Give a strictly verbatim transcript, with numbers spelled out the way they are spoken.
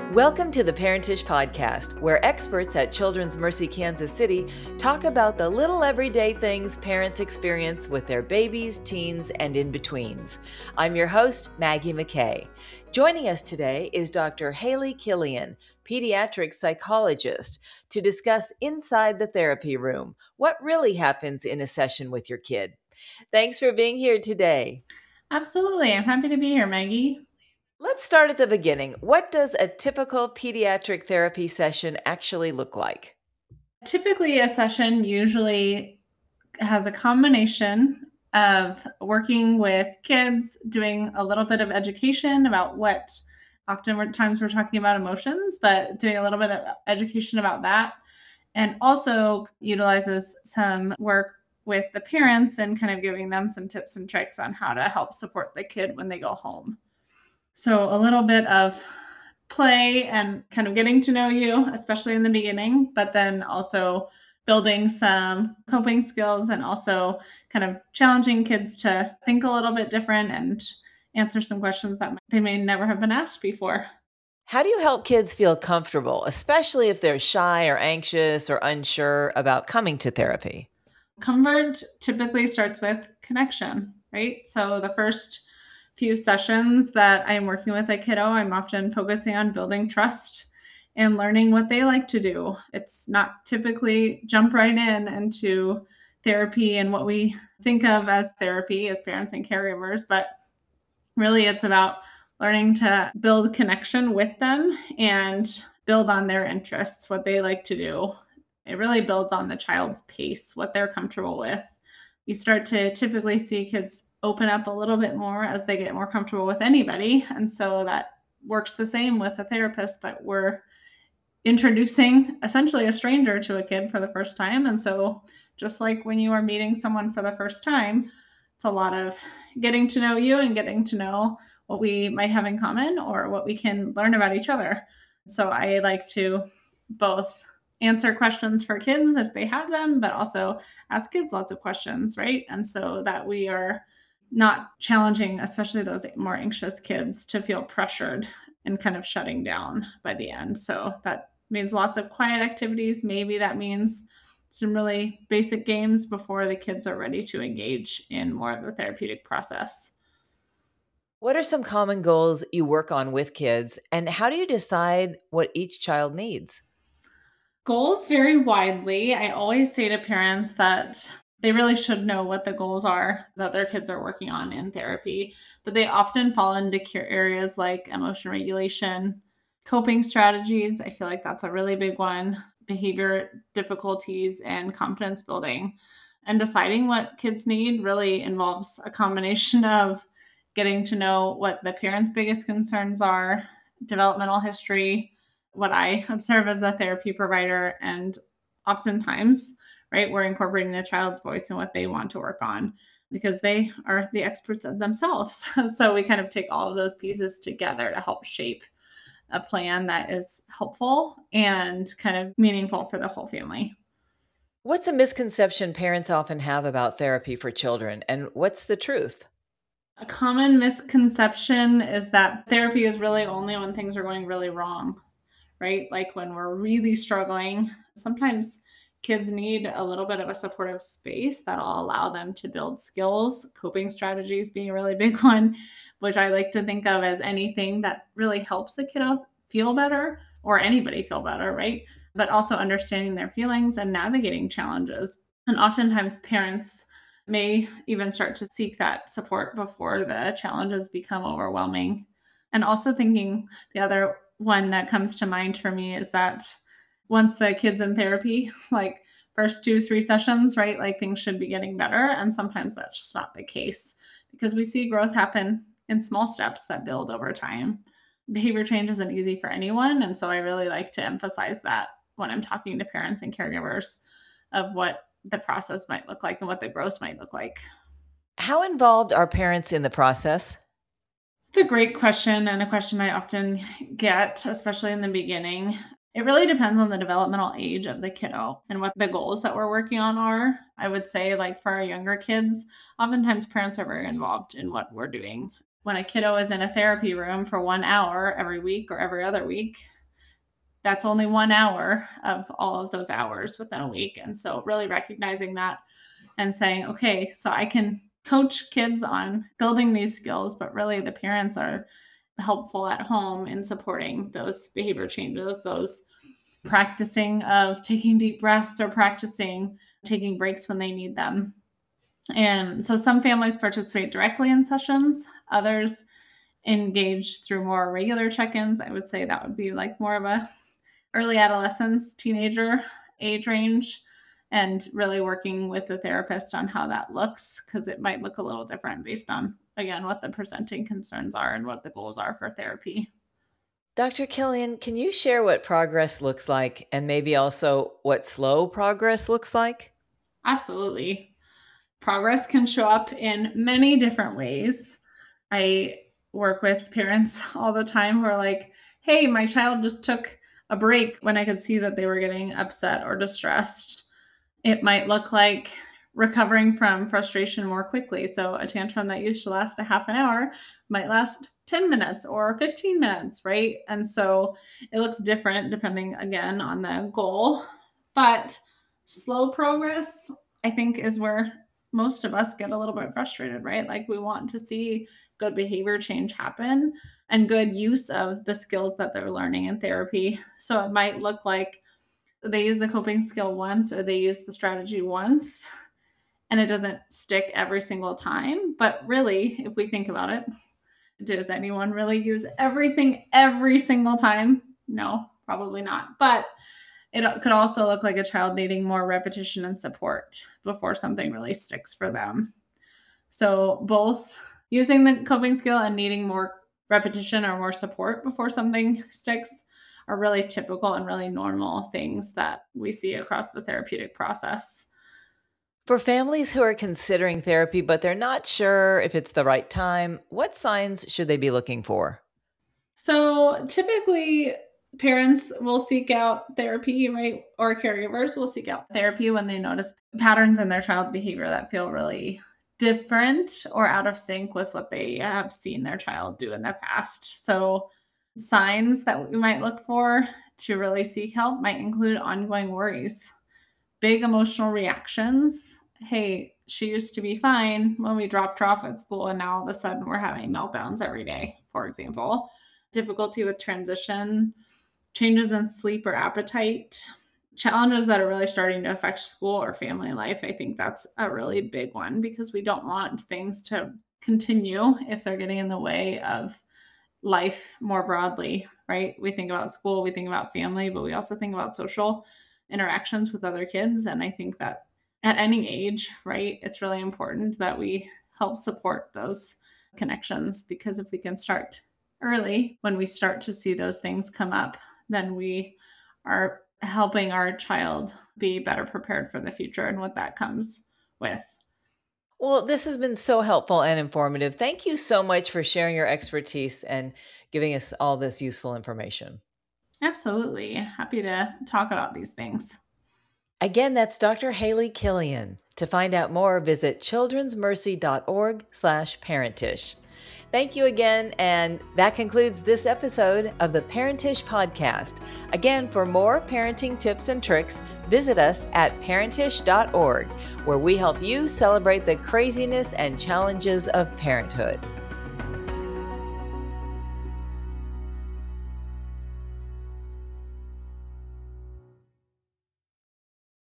Welcome to the Parentish Podcast, where experts at Children's Mercy Kansas City talk about the little everyday things parents experience with their babies, teens, and in-betweens. I'm your host, Maggie McKay. Joining us today is Doctor Haley Killian, pediatric psychologist, to discuss inside the therapy room, what really happens in a session with your kid. Thanks for being here today. Absolutely. I'm happy to be here, Maggie. Let's start at the beginning. What does a typical pediatric therapy session actually look like? Typically, a session usually has a combination of working with kids, doing a little bit of education about what oftentimes we're talking about emotions, but doing a little bit of education about that, and also utilizes some work with the parents and kind of giving them some tips and tricks on how to help support the kid when they go home. So a little bit of play and kind of getting to know you, especially in the beginning, but then also building some coping skills and also kind of challenging kids to think a little bit different and answer some questions that they may never have been asked before. How do you help kids feel comfortable, especially if they're shy or anxious or unsure about coming to therapy? Comfort typically starts with connection, right? So the first few sessions that I'm working with a kiddo, I'm often focusing on building trust and learning what they like to do. It's not typically jump right in into therapy and what we think of as therapy as parents and caregivers, but really it's about learning to build connection with them and build on their interests, what they like to do. It really builds on the child's pace, what they're comfortable with. You start to typically see kids open up a little bit more as they get more comfortable with anybody. And so that works the same with a therapist, that we're introducing essentially a stranger to a kid for the first time. And so just like when you are meeting someone for the first time, it's a lot of getting to know you and getting to know what we might have in common or what we can learn about each other. So I like to both answer questions for kids if they have them, but also ask kids lots of questions, right? And so that we are not challenging, especially those more anxious kids, to feel pressured and kind of shutting down by the end. So that means lots of quiet activities. Maybe that means some really basic games before the kids are ready to engage in more of the therapeutic process. What are some common goals you work on with kids, and how do you decide what each child needs? Goals vary widely. I always say to parents that they really should know what the goals are that their kids are working on in therapy, but they often fall into areas like emotion regulation, coping strategies. I feel like that's a really big one, behavior difficulties, and confidence building. And deciding what kids need really involves a combination of getting to know what the parents' biggest concerns are, developmental history, what I observe as the therapy provider, and oftentimes, right, we're incorporating the child's voice and what they want to work on because they are the experts of themselves. So we kind of take all of those pieces together to help shape a plan that is helpful and kind of meaningful for the whole family. What's a misconception parents often have about therapy for children, and what's the truth? A common misconception is that therapy is really only when things are going really wrong, right? Like when we're really struggling. Sometimes kids need a little bit of a supportive space that'll allow them to build skills, coping strategies being a really big one, which I like to think of as anything that really helps a kiddo feel better or anybody feel better, right? But also understanding their feelings and navigating challenges. And oftentimes parents may even start to seek that support before the challenges become overwhelming. And also thinking the other one that comes to mind for me is that once the kid's in therapy, like first two, three sessions, right, like things should be getting better. And sometimes that's just not the case because we see growth happen in small steps that build over time. Behavior change isn't easy for anyone. And so I really like to emphasize that when I'm talking to parents and caregivers of what the process might look like and what the growth might look like. How involved are parents in the process? It's a great question and a question I often get, especially in the beginning. It really depends on the developmental age of the kiddo and what the goals that we're working on are. I would say, like for our younger kids, oftentimes parents are very involved in what we're doing. When a kiddo is in a therapy room for one hour every week or every other week, that's only one hour of all of those hours within a week. And so really recognizing that and saying, okay, so I can coach kids on building these skills, but really the parents are helpful at home in supporting those behavior changes, those practicing of taking deep breaths or practicing taking breaks when they need them. And so some families participate directly in sessions, others engage through more regular check-ins. I would say that would be like more of a early adolescence, teenager age range, and really working with the therapist on how that looks, because it might look a little different based on, again, what the presenting concerns are and what the goals are for therapy. Doctor Killian, can you share what progress looks like and maybe also what slow progress looks like? Absolutely. Progress can show up in many different ways. I work with parents all the time who are like, hey, my child just took a break when I could see that they were getting upset or distressed. It might look like recovering from frustration more quickly. So a tantrum that used to last a half an hour might last ten minutes or fifteen minutes, right? And so it looks different depending, again, on the goal. But slow progress, I think, is where most of us get a little bit frustrated, right? Like we want to see good behavior change happen and good use of the skills that they're learning in therapy. So it might look like they use the coping skill once or they use the strategy once and it doesn't stick every single time. But really, if we think about it, does anyone really use everything every single time? No, probably not. But it could also look like a child needing more repetition and support before something really sticks for them. So both using the coping skill and needing more repetition or more support before something sticks are really typical and really normal things that we see across the therapeutic process. For families who are considering therapy, but they're not sure if it's the right time, what signs should they be looking for? So typically, parents will seek out therapy, right? Or caregivers will seek out therapy when they notice patterns in their child's behavior that feel really different or out of sync with what they have seen their child do in the past. So signs that we might look for to really seek help might include ongoing worries, big emotional reactions. Hey, she used to be fine when we dropped her off at school, and now all of a sudden we're having meltdowns every day, for example. Difficulty with transition, changes in sleep or appetite, challenges that are really starting to affect school or family life. I think that's a really big one because we don't want things to continue if they're getting in the way of life more broadly, right? We think about school, we think about family, but we also think about social interactions with other kids. And I think that at any age, right, it's really important that we help support those connections, because if we can start early, when we start to see those things come up, then we are helping our child be better prepared for the future and what that comes with. Well, this has been so helpful and informative. Thank you so much for sharing your expertise and giving us all this useful information. Absolutely. Happy to talk about these things. Again, that's Doctor Haley Killian. To find out more, visit childrensmercy.org slash parentish. Thank you again, and that concludes this episode of the Parentish Podcast. Again, for more parenting tips and tricks, visit us at parentish dot org, where we help you celebrate the craziness and challenges of parenthood.